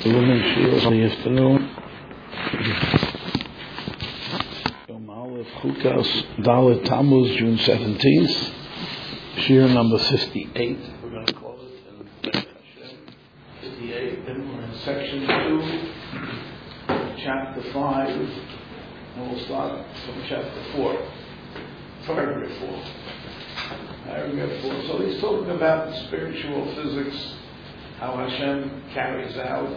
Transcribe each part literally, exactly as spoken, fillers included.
The women's shiur on the afternoon. Yom Aleph Chukas Dalet Tammuz, June seventeenth. Shiur number fifty-eight. We're going to call it in fifty-eight. And we're in section two, chapter five, and we'll start from chapter four, paragraph four. Paragraph four. So he's talking about spiritual physics, how Hashem carries out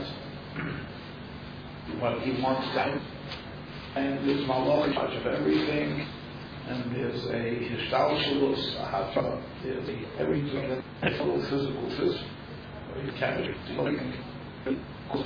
what He wants done, and there's malach in charge of everything, and there's a hishtalshelus, a hafra, there's a everything, a full physical physics, where He carries it.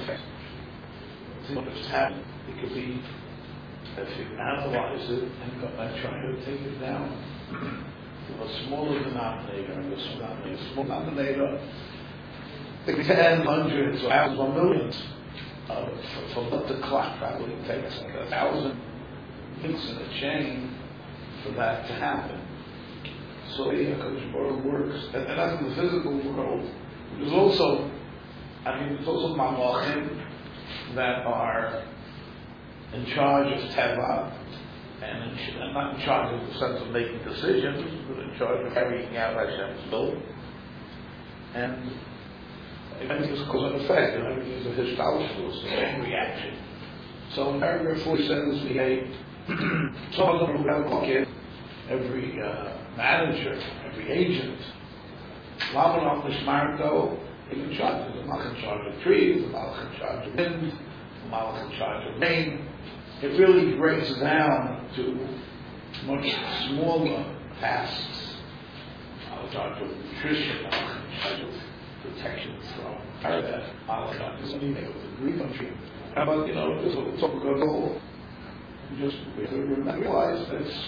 What just happened? It could be if you analyze it and, and try to take it down to a smaller denominator, and a small denominator, small denominator. The ten, hundreds, or thousands, or millions uh, for, for what the clock probably takes like a thousand links in a chain for that to happen. So the Hakadosh Baruch Hu works, and, and that's in the physical world. There's also, I mean, there's also malachim that are in charge of teva, and, in, and not in charge of the sense of making decisions, but in charge of carrying out Hashem's will. And everything is cause and effect, and everything is a hishtalshelus, a chain reaction. So in paragraph four says we have some of them who have look at every uh, manager, every agent. Laman Mishmarto, he's in charge. There's a malach in charge of trees, a malach in charge of wind, a malach in charge of rain. It really breaks down to much smaller tasks. A malach in charge of nutrition, a malach in charge of protection from that malach is something with the Greek country. How about, you know, just a topical, just realize that it's,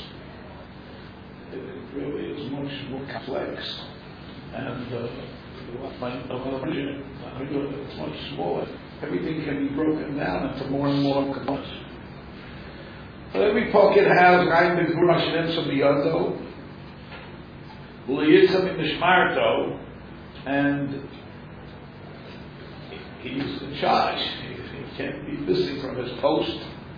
it really is much more complex, and uh, it's much smaller. Everything can be broken down into more and more components. But every pocket has Chaim B'Gvur Hashem B'Yado, U'Yitzam Mishmarto, and he's in charge. He, he can't be missing from his post.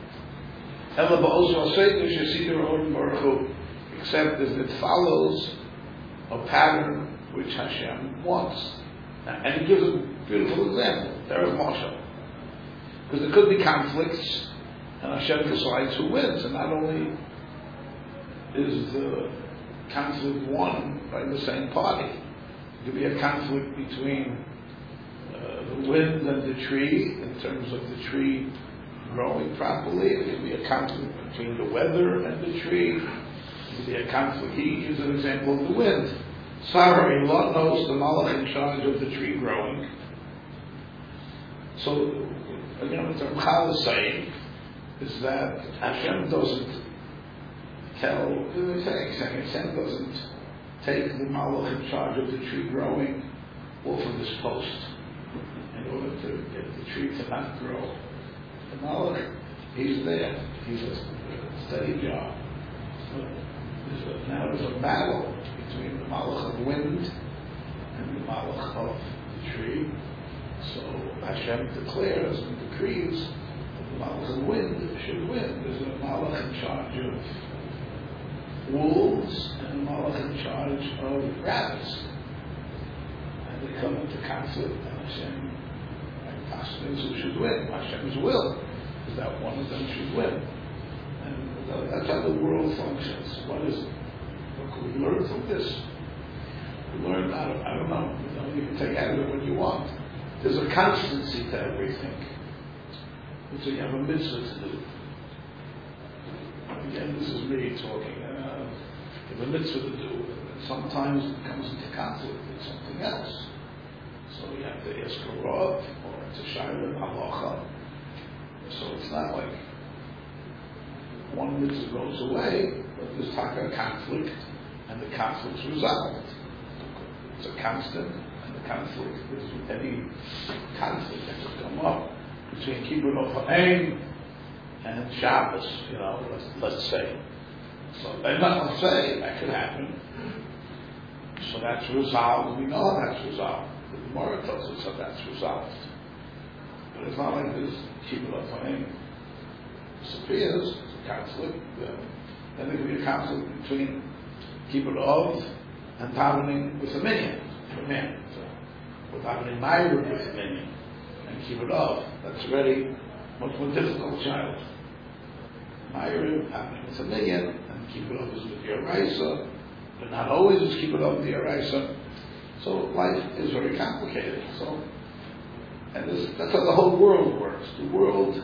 Except as it follows a pattern which Hashem wants. And he gives a beautiful example. There is Moshe. Because there could be conflicts, and Hashem decides who wins. And not only is the conflict won by the same party, there could be a conflict between uh, the wind and the tree in terms of the tree growing properly. There could be a conflict between the weather and the tree. There could be a conflict. He gives an example of the wind. Sarah Lot knows the malach in charge of the tree growing. So, you know, what the Ramchal is saying is that Hashem doesn't tell, Hashem doesn't take the malach in charge of the tree growing off of his post in order to get the tree to not grow. The malach, he's there. He's a steady job. So there's a, now there's a battle between the malach of wind and the malach of the tree. So Hashem declares and decrees that the malach of wind should win. There's a malach in charge of wolves and a malach in charge of rabbits. And they come into conflict, and Hashem and who should win. Hashem's will is that one of them should win. And that's how the world functions. What is it? What can we learn from this? We learn, I don't, I don't know, you know, you can take out of it what you want. There's a constancy to everything. And so you have a mitzvah to do. Again, this is me talking. Uh, you have a mitzvah to do. And sometimes it comes into conflict with something else. So you have to ask a Rav, or to Shayla Halacha. So it's not like one mitzvah goes away, but there's taka conflict, and the conflict's resolved. It's a constant, and the conflict is any conflict that could come up between Kibbutz of Ha'aim and Shabbos, you know, let's, let's say. So, and not say that could happen. So that's resolved. We know that's resolved. The Gemara tells us that that's resolved. But it's not like this Kibbutz Haim disappears, it's a conflict. Then there could be a conflict between Kibbutz and davening with a minion, a man. So, or davening Ma'ariv with a minion and Kibbutz. That's already much more difficult, child. Ma'ariv davening with a minion and Kibbutz is with the Araisa, but not always is Kibbutz with the Araisa. So life is very complicated. So, and this, that's how the whole world works. The world,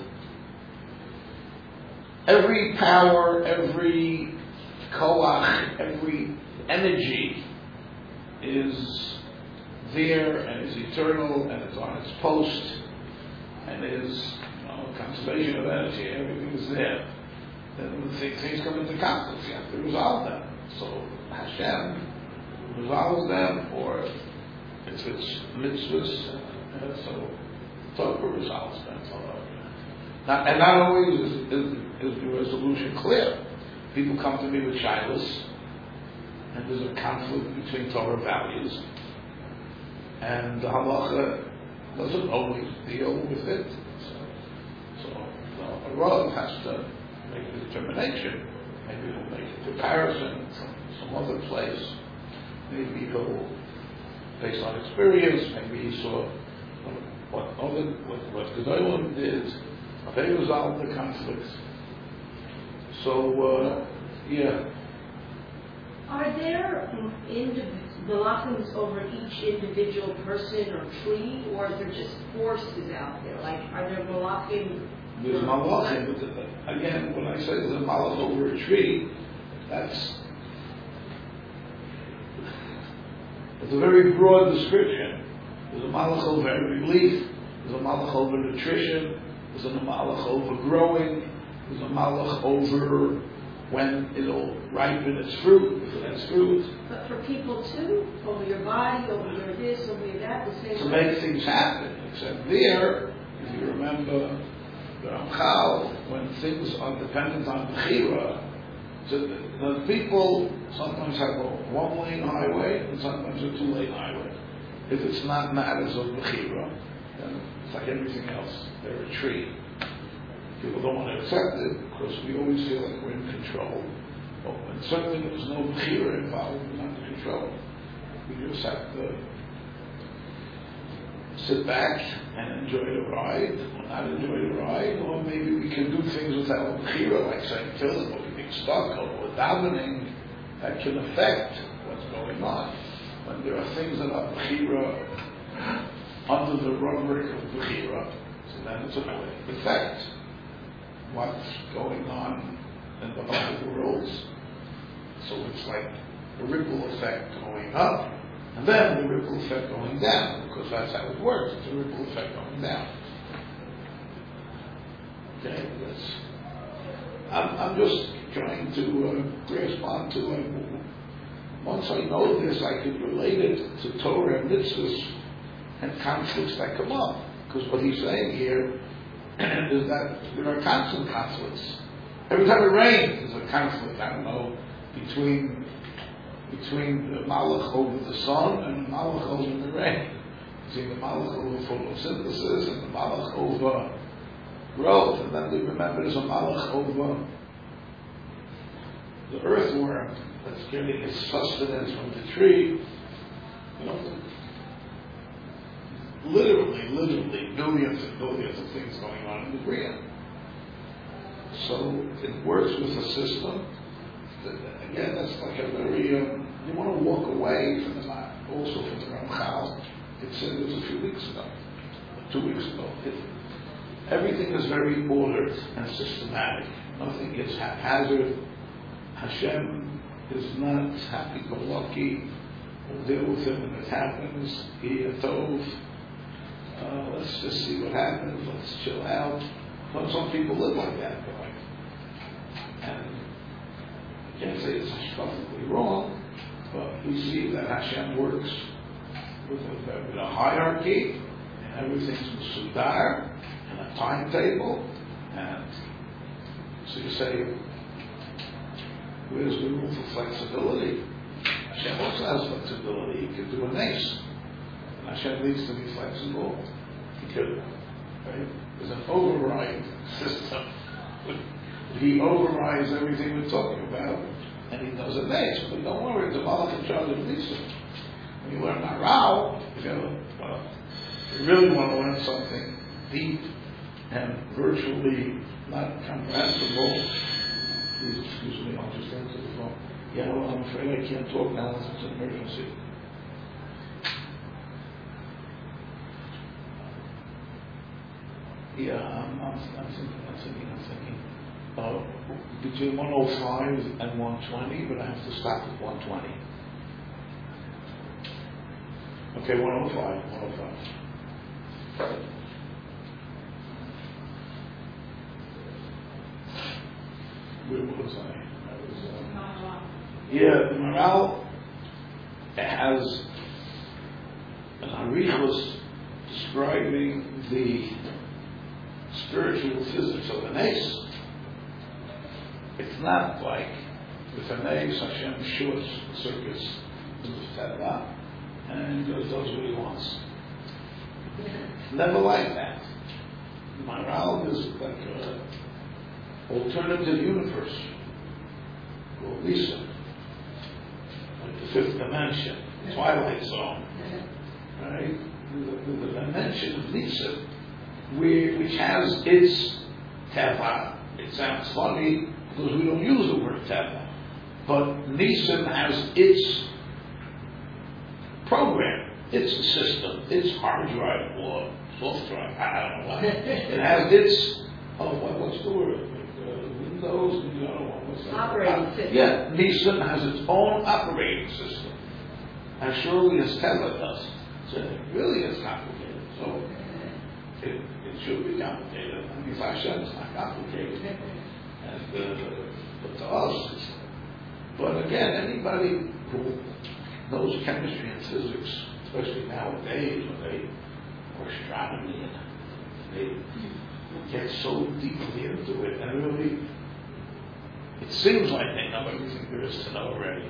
every power, every koach, every energy is there and is eternal and is on its post and is, you know, conservation of energy. Everything is there. Then when things come into conflict, you have to resolve them. So Hashem resolves them, or it's its mitzvahs, uh, so Torah resolves them. So, not, and not always is, is, is the resolution clear. People come to me with shilas, and there's a conflict between Torah values, and the halacha doesn't always deal with it. So, so the Rav has to make a determination. Maybe he'll make a comparison from some other place. Maybe he'll, based on experience, maybe he saw what other, what, what Gedolim did, how they resolved the conflicts. So, uh, yeah. Are there indiv- malachims over each individual person or tree, or are there just forces out there? Like, are there malachim? There's malachim, but again, when I say there's a malach over a tree, that's it's a very broad description. There's a malach over every leaf, there's a malach over nutrition, there's a malach over growing, there's a malach over when it'll ripen its fruit, if it has fruit. But for people too, over your body, over your this, over your that, the same To way. make things happen, except there, if you remember the Ramchal, when things are dependent on Bechira, so the, the people sometimes have a one-lane highway and sometimes a two-lane highway. If it's not matters of Bechira, then it's like everything else. They're a tree. People don't want to accept it because we always feel like we're in control. But when certainly there's no Bechira involved, we're not in control. We just have to sit back and enjoy the ride, or not enjoy the ride, or maybe we can do things without Bechira, like saying Tefillin, or being stuck, or davening, that can affect what's going on. When there are things that are Bechira under the rubric of Bechira, so then it's a political effect. What's going on in the whole world. So it's like a ripple effect going up, and then the ripple effect going down, because that's how it works. It's a ripple effect going down. Okay, that's. I'm, I'm just trying to uh, grasp onto like, once I know this, I can relate it to Torah and mitzvahs and conflicts that come up. Because what he's saying here is that there are constant conflicts. Every time it rains, there's a conflict. I don't know, between between the malach over the sun and the malach over the rain. Between the malach over photosynthesis and the malach over growth. And then we remember there's a malach over the earthworm that's getting its sustenance from the tree. You know, literally, literally billions and billions of things going on in the Bria. So it works with a system. That, again, that's like a very, um, you want to walk away from the, also from the Ramchal. It said it was a few weeks ago, two weeks ago. It, everything is very ordered and systematic. Nothing is haphazard. Hashem is not happy-go-lucky. We'll deal with it when it happens. Tov. Uh, let's just see what happens. Let's chill out. Some, some people live like that, like, and I can't say it's perfectly wrong, but we see that Hashem works with a, with a hierarchy, and everything's Masudar, and a timetable, and so you say, where's the room for flexibility? Hashem also has flexibility. He could do a nace. And Hashem needs to be flexible. He could Right? There's an override system. He overrides everything we're talking about, and he does a base. But don't worry, the Malach in charge of Lisa. When you learn Maral, if you, uh, you really want to learn something deep and virtually not comprehensible, please excuse me, I'll just answer the phone. Yeah, well, I'm afraid I can't talk now unless it's an emergency. Yeah, I'm, I'm, I'm thinking, I'm thinking, I'm thinking. Uh, between one oh five and one twenty, but I have to stop at one twenty. Okay, one oh five, one oh five. Where was I? I was, uh, yeah, the Maral has an Arichos describing the spiritual physics of an ace. It's not like with an ace, Hashem shorts the circuits in the Teva and does what he wants. It's never like that. Maral is like an alternative universe called Lisa, like the fifth dimension, Twilight Zone, right? The, the, the dimension of Lisa, where, which has its Teva. It sounds funny because we don't use the word Teva, but Nisan has its program, its system, its hard drive or soft drive. I don't know what. It has its oh, what, what's the word? Uh, Windows. I don't know what's that? Operating uh, system. Yeah, Nisan has its own operating system, as surely as Teva does. So it really is complicated. So it, it should be complicated. I mean, Hashem is not complicated. And, uh, but to us, it's, but again, anybody who knows chemistry and physics, especially nowadays when they, or astronomy, and they get so deeply into it, and really, it seems like they know everything there is to know already.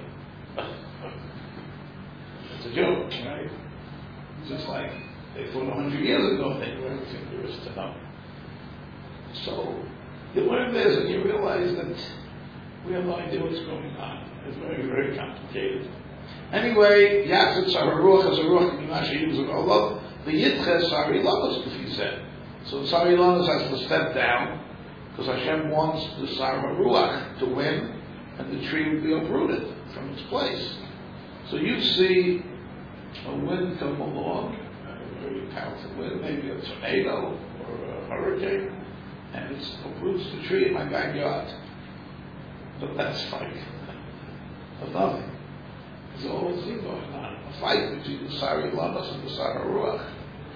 It's a joke, right? It's just like they thought a hundred years ago they knew everything there is to know. So you learn this and you realize that we have no idea what's going on. It's very, very complicated. Anyway, Yachid Saharuach is a ruach Mimasha Yibzuk Allah. The Yitches Sari Lamas, if he said. So Sari Lamas has to step down because Hashem wants the Saharuach to win and the tree would be uprooted from its place. So you see a wind come along, a very powerful wind, maybe a tornado or a hurricane, and it uproots the tree in my backyard. But that's like nothing. There's a whole thing going on, a fight between the Sari Lamas and the Sari Ruach.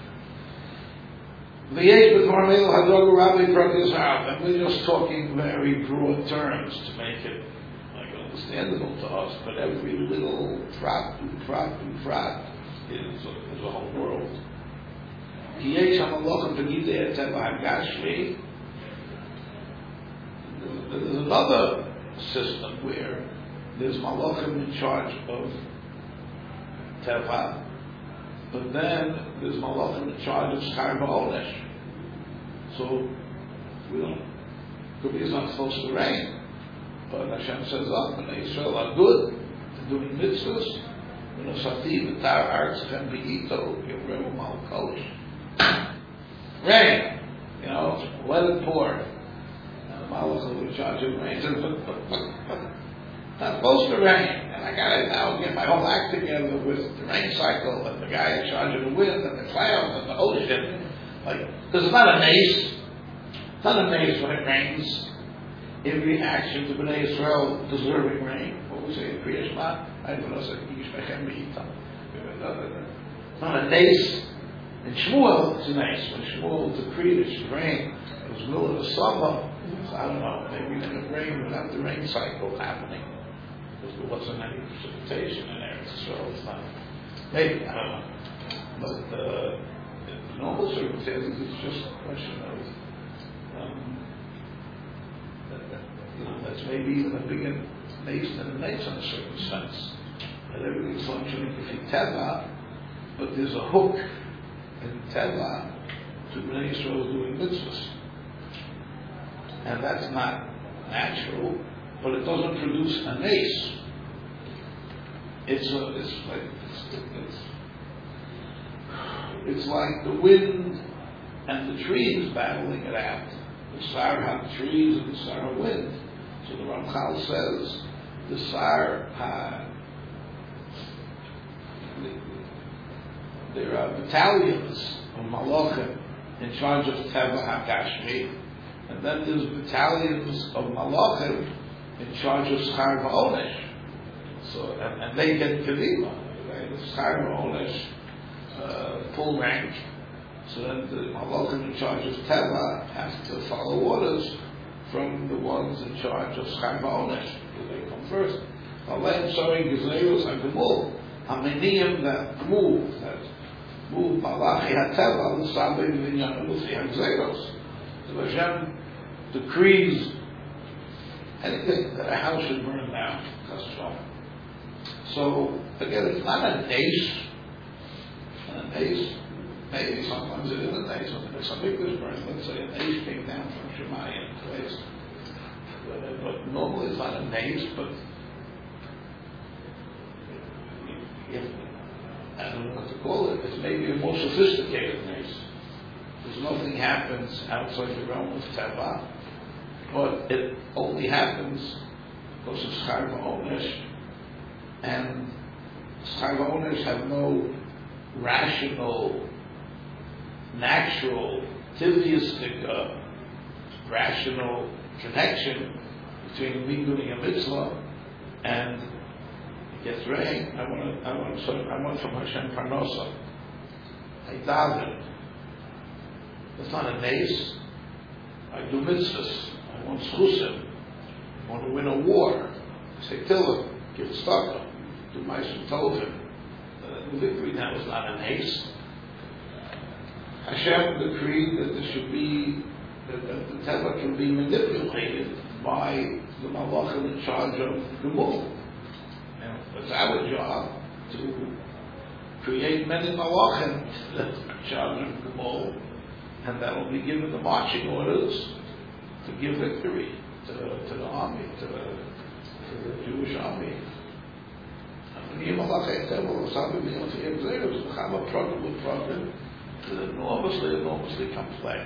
And we're just talking very broad terms to make it like understandable to us, but every little prat, prat, prat is, is a whole world. There's another system where there's malachim in charge of teva, but then there's malachim in charge of schar v'onesh. So we don't. Could be it's not supposed to rain, but Hashem says, "Oh, and Israel are good, they're doing mitzvahs. You know, sativ v'tar artzchem v'ito yivrehu malkosh." Rain, you know, let it pour. And the malachim will charge of rain. Says, but, but, but, but not supposed to rain, and I got to now get my whole act together with the rain cycle and the guy in charge of the wind and the clouds and the ocean. Like, because it's not a maze. It's not a maze when it rains. In reaction to Bnei Israel deserving rain. What we say in Kriya Shema? I don't know. It's not a maze. In Shmuel, it's a maze. When Shmuel decreed it should rain, it was middle of the summer. So I don't know. Maybe it would rain without the rain cycle happening. Because there wasn't any precipitation in Eretz Israel. It's not. Maybe, I don't know. But, uh, in normal circumstances, it's just a question of, um, that, that, you know, that's maybe even a bigger nation than a nation in a certain sense. That everything's functioning in Teva, but there's a hook in Teva to Bnei Yisrael doing mitzvahs. And that's not natural, but it doesn't produce a nace. It's a, it's like it's, it's, it's like the wind and the trees battling it out. The Sar have trees and the Sar have wind. So the Ramchal says the Sar had, there are battalions of Malachim in charge of Teva HaGashmi, and then there's battalions of Malachim in charge of Schar Va'onesh. So, and, and they get Kedima. Right? The Schar Va'onesh, uh, full rank. So then the Malachim in charge of Teva has to follow orders from the ones in charge of Schar Va'onesh. They come first. Aleim Sorin Gezeiros HaGemul. Ameniyim that move, that move Malachi HaTeva, L'Sabei V'Inyan L'Fi HaGezeiros. So Hashem decrees anything that a house should burn down. So again, it's not a nace. A nace, maybe sometimes it is a nace. When something was burned, let's say a nace came down from Shemayim place. But, but normally it's not a nace, but if, I don't know what to call it, it's maybe a more sophisticated nace. Because nothing happens outside the realm of Teva, but it only happens because of Schar Va'onesh, and Schar Va'onesh have no rational, natural, tiviistic, uh, rational connection between me doing a mitzvah and it gets rain. I want to, I want to, I want from Hashem Parnosa. I daven. It's not a nace. I do mitzvahs. I want schusim. I want to win a war. I say Tillim, give tzedakah, do ma'asim tovim. The victory now is not a nace. Hashem decreed that there should be, that, that the Teva can be manipulated by the Malachim in charge of Gemul. Now, it's our job to create many Malachim that are in charge of Gemul, and that will be given the marching orders to give victory to, to the army, to the, to the Jewish army. Enormously, enormously complex.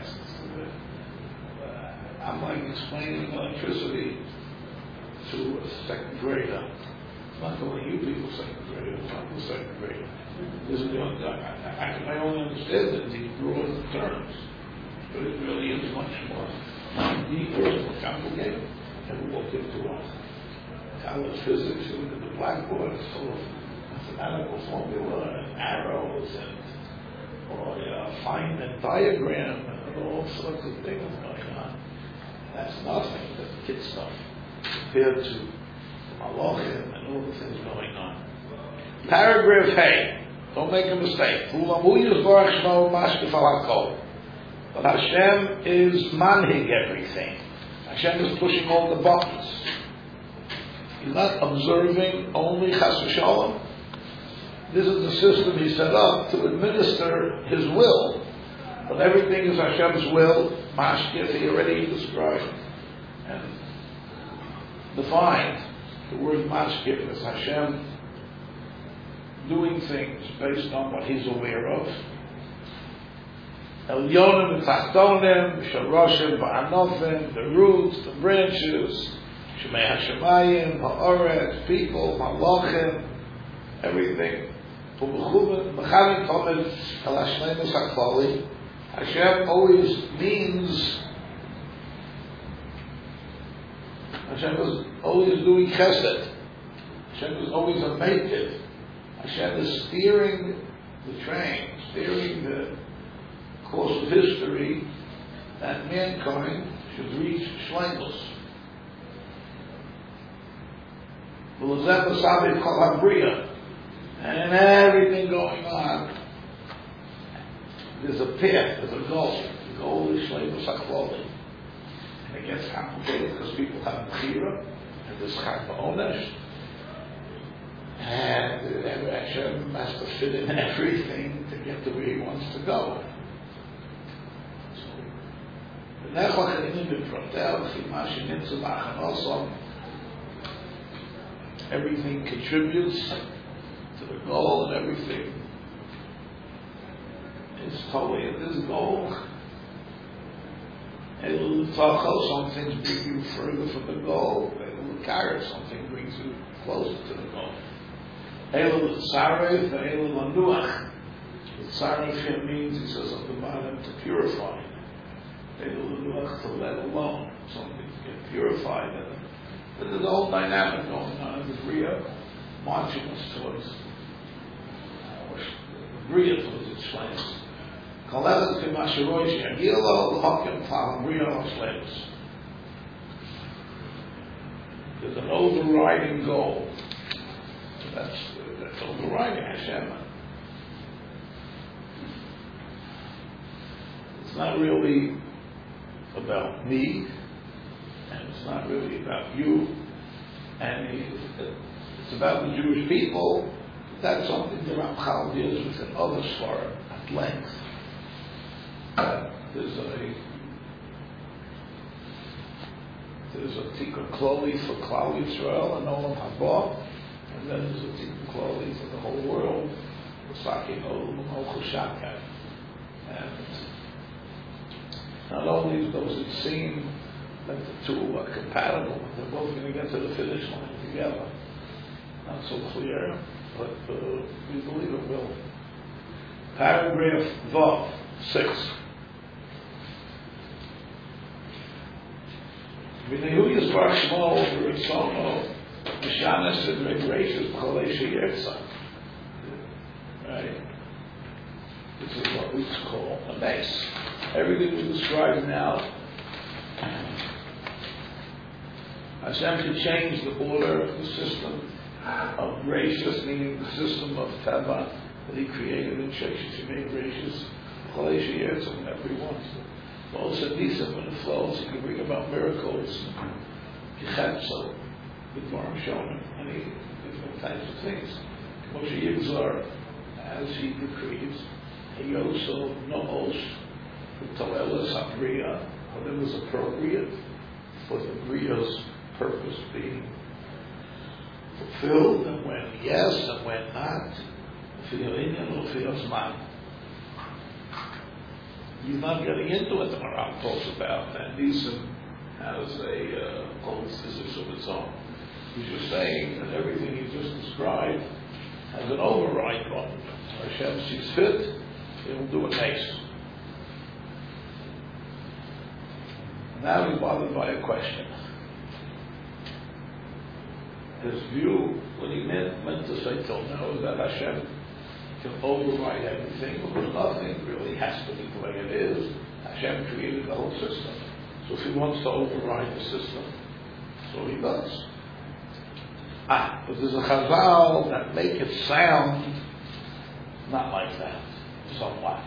I'm like explaining electricity to a second grader. It's not only you people second grader, it's not the second grader. This is the only, I, I, I only understand it in these broad terms, but it really is much more deeper and more complicated. Never walked into a college physics, you look at the blackboard, it's full of mathematical formula and arrows and or you know, find a diagram and all sorts of things going on. That's nothing, that's kid stuff compared to Malachim and all the things going on. Paragraph hey, don't make a mistake. But Hashem is manhig everything. Hashem is pushing all the buttons. He's not observing only Chas v'Shalom. This is the system he set up to administer his will. But everything is Hashem's will. Mashkif, he already described and defined. The word Mashkif is Hashem doing things based on what he's aware of. Elyonim, Tachtonim, Shoroshim, Ba'anofim, the roots, the branches, Shemei HaShemayim, Ha'oret, people, Malachim, everything. Hashem always means, Hashem is always doing chesed. Hashem is always a meitiv. Hashem is steering the train, steering the course of history that mankind should reach shleimus. And everything going on, there's a path, there's a goal. The goal is shleimus haklali. And it gets complicated because people have bechira and there's chag va'onesh. And Hashem has to fit in everything to get to where he wants to go. Nechlach in the Protel, Fimash in Tzubach, and also everything contributes to the goal, and everything is totally in this goal. And some things bring you further from the goal. Something brings you closer to the goal. Elul Tzaref, Elul Lanuach. Tzaref here means, he says on the bottom, to purify. Elul Lanuach, to let alone. Something to get purified. And there's a whole dynamic going on. The Bria marching us towards the Bria towards its flames. Kalevet Kimashiroish, Yagilo, Hakim Tal, Bria Oslems. There's an overriding goal. That's, that's overriding Hashem. It's not really about me, and it's not really about you, and it's about the Jewish people. That's something the Ramchal deals with in other Svarim at length. Uh, there's a There's a Tikkun Kloli for Klal Yisrael and Olam Haba, and then there's a Tikkun Kloli for the whole world, Sakin Olam Ochel Shakai. And not only does it seem that the two are compatible, they're both going to get to the finish line together. Not so clear, but uh, we believe it will. Paragraph Vav, six. V'nehu yisbar shmo v'ritzono v'shanes and regreshes b'cholei sheyertza. Right? This is what we call a mace. Everything we describe now, Hashem can change the order of the system of gracious, meaning the system of Tava that He created in Sheshes. He made gracious b'cholei sheyertza whenever He wants to. Also, Nisa, when it flows, it can bring about miracles, Yechetzel, the Dvarim Shonim, many different types of things. Moshe Yigzar, as he decrees, he also knows the Tolelas HaBriya, but it was appropriate for the Briya's purpose being fulfilled, and when yes, and when not, Fi'oinyan or Fi'ozman. He's not getting into it, the Maram talks about, and Nisan has a uh, whole physics of its own. He's just saying that everything he just described has an override on it. Hashem sees fit, He will do a case. Now he's bothered by a question. His view, what he meant, meant to say till now, is that Hashem can override everything, because nothing really has to be the way it is. Hashem created the whole system. So if He wants to override the system, so He does. Ah, but there's a chazal that make it sound not like that, somewhat.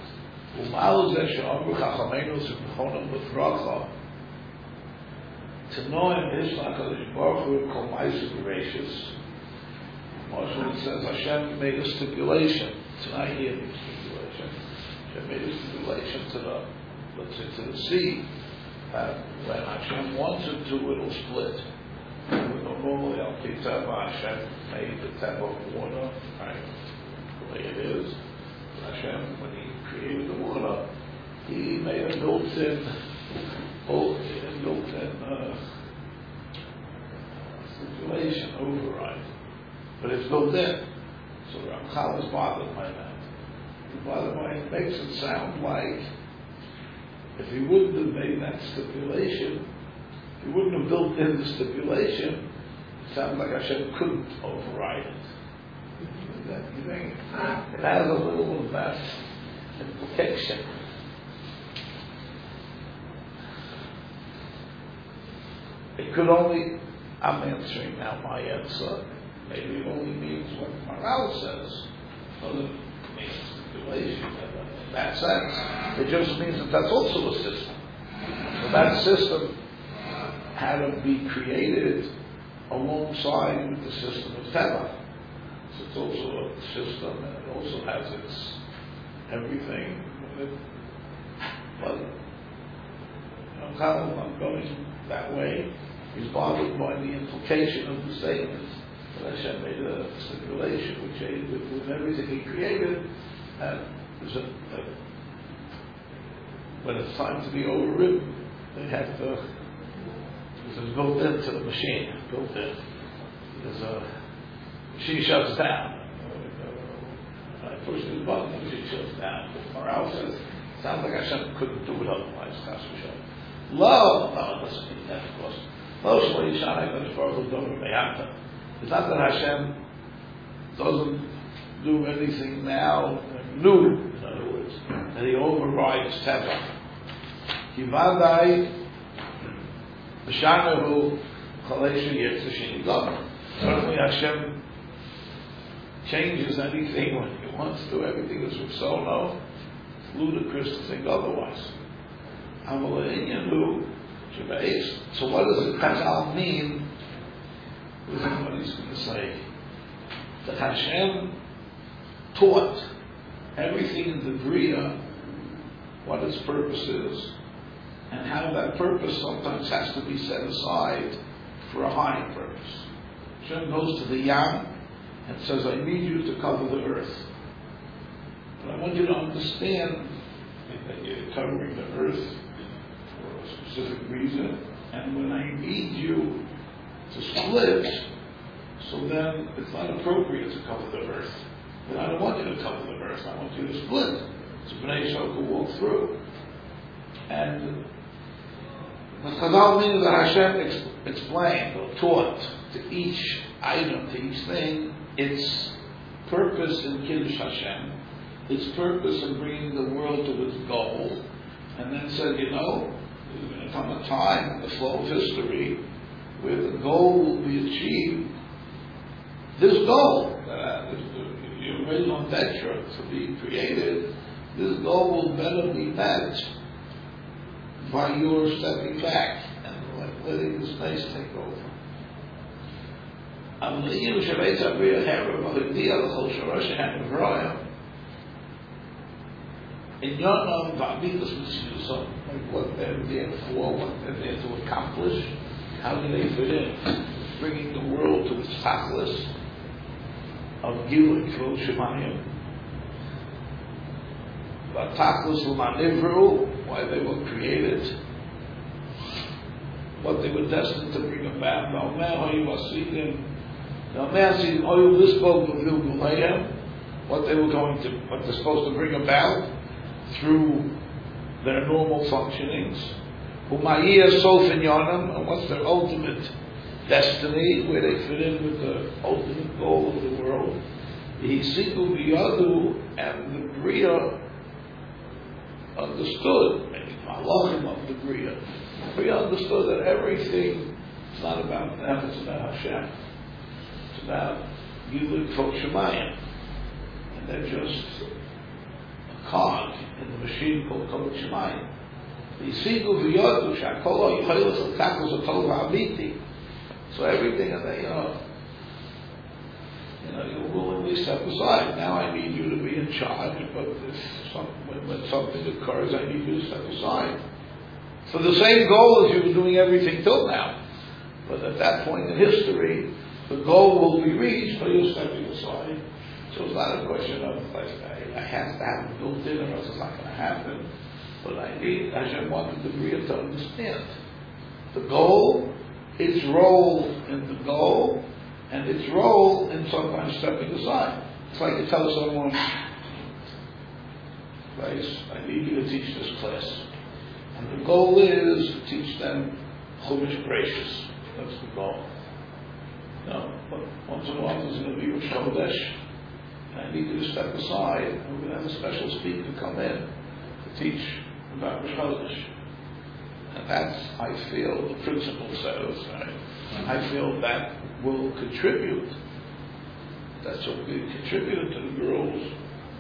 To know Him is like a Baruch Hu called Ma'aseh gracious. Marshall says Hashem made a stipulation. It's not here the stipulation. Hashem made a stipulation to the, let's say, to the sea. Uh, when Hashem wants it to, it'll split. We know normally Al Kitava Hashem made the tap of water, right? The way it is. But Hashem, when He created the water, He made a built-in, a built-in uh, stipulation, override. But it's built in. So Ramchal is bothered by that. He's bothered by it. It makes it sound like if he wouldn't have made that stipulation, if he wouldn't have built in the stipulation, it sounds like Hashem couldn't override it. That, you think? It has a little of that implication. It could only, I'm answering now my answer. Maybe it only means what Maral says. It doesn't mean stipulation in that sense. It just means that that's also a system. So that system had to be created alongside with the system of Teva. So it's also a system, and it also has its everything. But Chacham, I'm going that way. He's bothered by the implication of the statement that Hashem made a stipulation which with, with everything He created, and there's a, a, when it's time to be overridden, they have to. It's built into the machine, built in. There's a machine shuts down. I push this button, the machine shuts down. Morale says, sounds like Hashem couldn't do it otherwise. Love, no, it doesn't mean that, of course. Most of you shine, but for the don't may happen. It's not that Hashem doesn't do anything now new, in other words, that He overrides Teva. Kivadai, B'shanahu, Chalesha Yetzashini Gama. Certainly Hashem changes anything when He wants to. Everything is from Sono. It's ludicrous to think otherwise. So what does the Chazal mean? This is what he's going to say. That Hashem taught everything in the Bria what its purpose is, and how that purpose sometimes has to be set aside for a higher purpose. Hashem goes to the Yam and says, I need you to cover the earth. But I want you to understand that you're covering the earth for a specific reason, and when I need you to split, so then it's not appropriate to cover the earth. But I don't want you to cover the earth, I want you to split. So Bnei Yisrael could walk through. And the Chazal means that Hashem ex- explained or taught to each item, to each thing, its purpose in Kiddush Hashem, its purpose in bringing the world to its goal, and then said, you know, there's going to come a time in the flow of history where the goal will be achieved. This goal, that you're raised on Tetra to be created, this goal will better be met by your stepping back and like letting the space take over. In Yonam, Va'amidas Mitzvah, like what they're there for, what they're there to accomplish, how do they fit in? Bringing the world to its tachlis of Gilui Kvod Shemayim. Va'tachlis L'manivru, why they were created, what they were destined to bring about. Va'omer Hoyu Vasidim, Va'omer Asidim Hoyu Lisbog V'Vilguleim, what they were going to, what they're supposed to bring about through their normal functionings. Umayiyah Sof in Yonam, and what's their ultimate destiny, where they fit in with the ultimate goal of the world. Hisiku Biyadu, and the Bria understood, maybe Malachim of the Bria, Bria understood that everything is not about them, it's about Hashem. It's about Gilui Kvod Shemayim. And they're just a cog in the machine called Kvod Shemayim. So everything, and they, you know, you know, you willingly step aside. Now I need you to be in charge, but if some, when, when something occurs, I need you to step aside. For the same goal as you were doing everything till now. But at that point in history, the goal will be reached, but you're stepping aside. So it's not a question of, like, I, I have to have it built in or else it's not going to happen. But I need, Hashem wanted the Bria to understand the goal, its role in the goal, and its role in sometimes stepping aside. It's like you tell someone, guys, I need you to teach this class. And the goal is to teach them Chumash Gracious. That's the goal. No, but once in a while there's going to be Rosh Chodesh. And I need you to step aside, and we're going to have a special speaker come in to teach about Rosh Chodesh. And that's, I feel, the principle says, right? I feel that will contribute. That's what we contributed to the girls,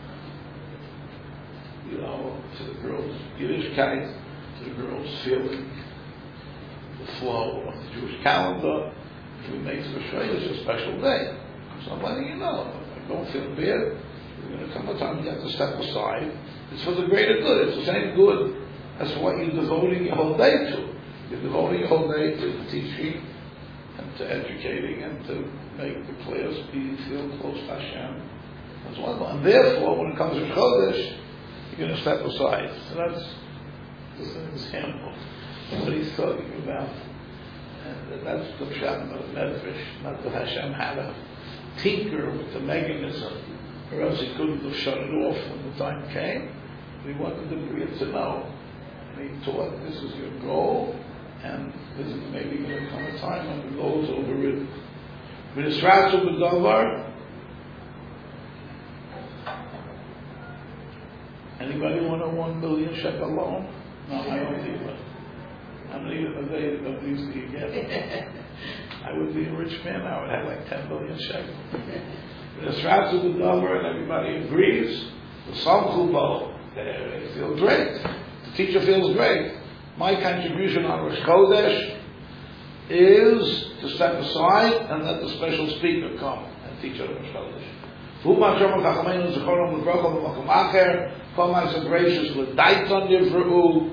you know, to the girls' Yiddishkeit, to the girls' feeling, the flow of the Jewish calendar. If we make Rosh Chodesh a special day, somebody you know, don't feel bad. There's going to come a time you have to step aside. It's for the greater good. It's the same good as what you're devoting your whole day to. You're devoting your whole day to teaching and to educating and to make the players be feel close to Hashem. That's wonderful. And therefore, when it comes to Chodesh, you're going to step aside. So that's just an example of what he's talking about. And that's the Pshat of Medrash, not that Hashem had a tinker with the mechanism, or else he couldn't have shut it off when the time came. He wanted the Bria to know. And he taught, this is your goal, and this is maybe going to come a time when the goal is overridden. But it's Rasul B'Davar. Anybody want a one million shekel loan? No, I don't think so. How many of they of these do you get? I would be a rich man. I would have like ten billion shekels. But it's Rasul B'Davar, and everybody agrees. The Samchu Bo, they feel great. The teacher feels great. My contribution on Rosh Chodesh is to step aside and let the special speaker come and teach on Rosh Chodesh. Gracious with Daiton Yivru.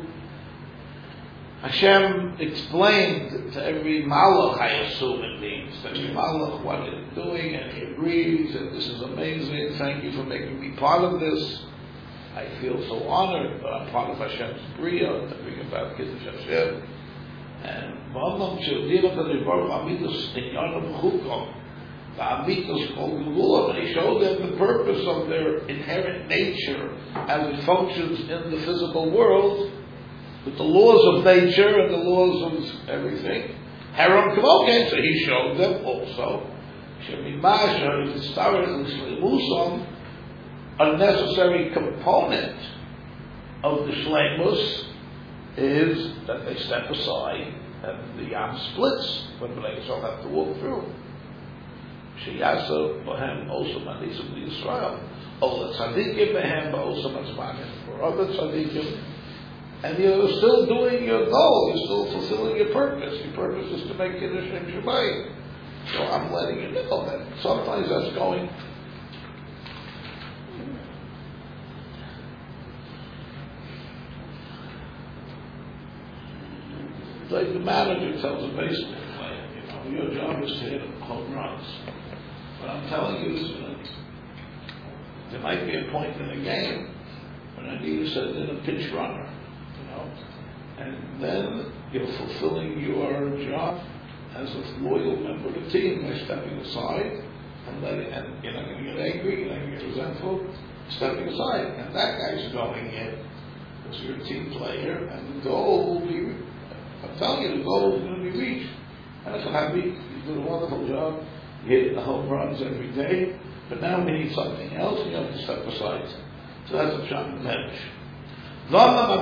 Hashem explained to every malach, I assume it means, to every malach what it's doing, and he agrees, and this is amazing, thank you for making me part of this. I feel so honored, but I'm part of Hashem's Bria, to bring about Kiddush Hashem. And V'amam She'udim HaKadosh Amitus Inyanam Chukom, the Amitus called Gevulah, and he showed them the purpose of their inherent nature as it functions in the physical world, with the laws of nature and the laws of everything. Haram Kavoken, so he showed them also. Shemimasha, if it started in Shleimusam, a necessary component of the Shleimus is that they step aside and the Yam splits, but they still have to walk through. Sheyasa Bahem also Manisam Yisrael. Oh, the Tzadikim Bahem also Matzmanim. For other Tzadikim, and you're still doing your goal, you're still fulfilling your purpose. Your purpose is to make Kiddush and Shemayim. So I'm letting you know that sometimes that's going. It's like the manager tells a baseball player, you know, your job is to hit home runs. But I'm telling you this, there might be a point in the game when I need you to send in a pinch runner. And then you're fulfilling your job as a loyal member of the team by stepping aside and letting, and you're not going to get angry, you're not going to get resentful, stepping aside. And that guy's going in because you're a team player, and the goal will be, I'm telling you, the goal is going to be reached. And that's what happened. You did a wonderful job. You hit the home runs every day, but now we need something else, and you have to step aside. So that's a shot in the bench. Hashem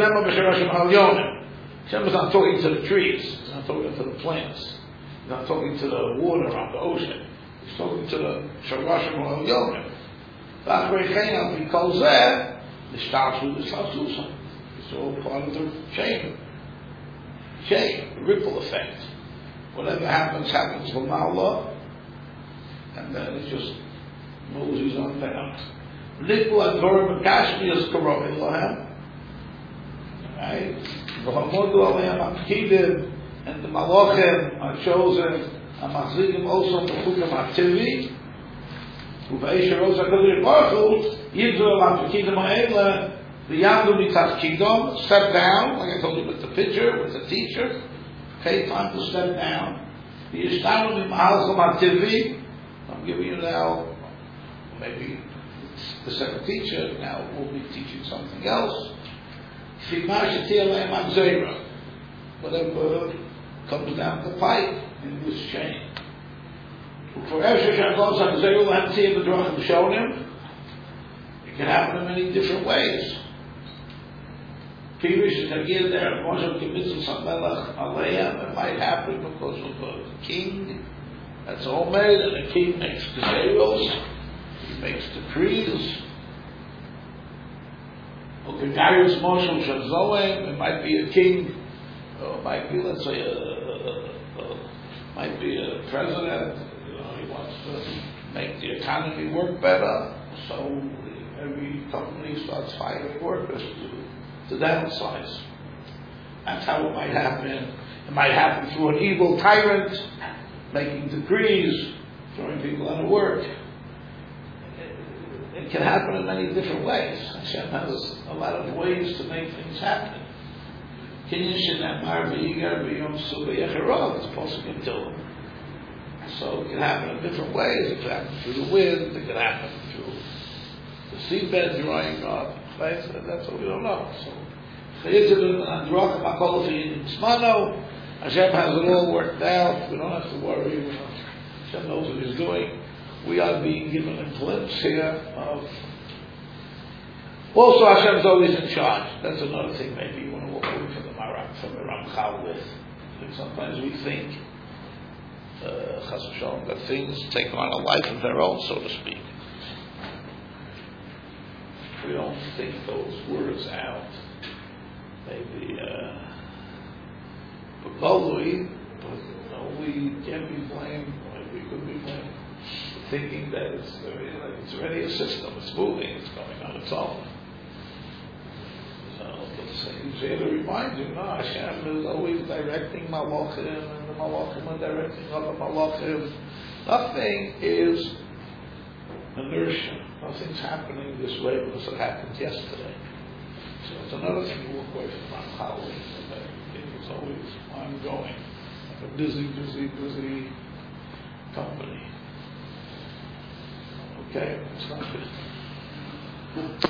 is not talking to the trees. He's not talking to the plants. He's not talking to the water on the ocean. He's talking to the Sharashim Al Yomim. Because there, the starts with the Salsusa. It's all part of the chain. Chain, the ripple effect. Whatever happens, happens from Allah, and then it just moves on down. Likul Advarim Kashmi is Karov Elohem. Right? V'hamodu Aleim HaPkidim, and the Malachim are chosen, and Machzikim also Mechukim HaTivi, U'Ve'esher Rosa Kadir Baruch Hu, Yidru HaPkidim HaEla, V'Yandu Mitzavkidom, step down, like I told you with the picture, with the teacher, okay, time to step down. V'Yishtanu Mi'Mahalchim HaTivi, I'm giving you now, maybe the second teacher, now we'll be teaching something else. Whatever comes down the pipe in this chain. It can happen in many different ways. It might happen because of a king that's all made, and the king makes gzeros, he makes decrees. Okay, Darius Moshe Shazoem, it might be a king, or it might be, let's say, a, a, a, might be a president, you know, he wants to make the economy work better, so every company starts firing workers to, to downsize. That's how it might happen. It might happen through an evil tyrant making decrees, throwing people out of work. It can happen in many different ways. Hashem has a lot of ways to make things happen. It's possible to. So it can happen in different ways. It can happen through the wind. It can happen through the seabed drying up. Right? So that's what we don't know. So Hashem has it all worked out. We don't have to worry. Hashem knows what He's doing. We are being given a glimpse here of. Also, Hashem's always in charge. That's another thing. Maybe you want to walk away from the Marak, from the Ramchal with. And sometimes we think, uh, Chas v'Shalom, that things take on a life of their own, so to speak. We don't think those words out. Maybe, uh, but globally, but, you know, we can't be blamed. Like we could be blamed. Thinking that it's, like it's already a system, it's moving, it's going on its own. So, he's here to remind you, no, Hashem is always directing Malachim, and the Malachim are directing other Malachim. Nothing is inertia. Nothing's happening this way because it happened yesterday. So it's another thing to walk away from Ramchal. Everything is always ongoing. Like a busy, busy, busy company. Okay, it's not good.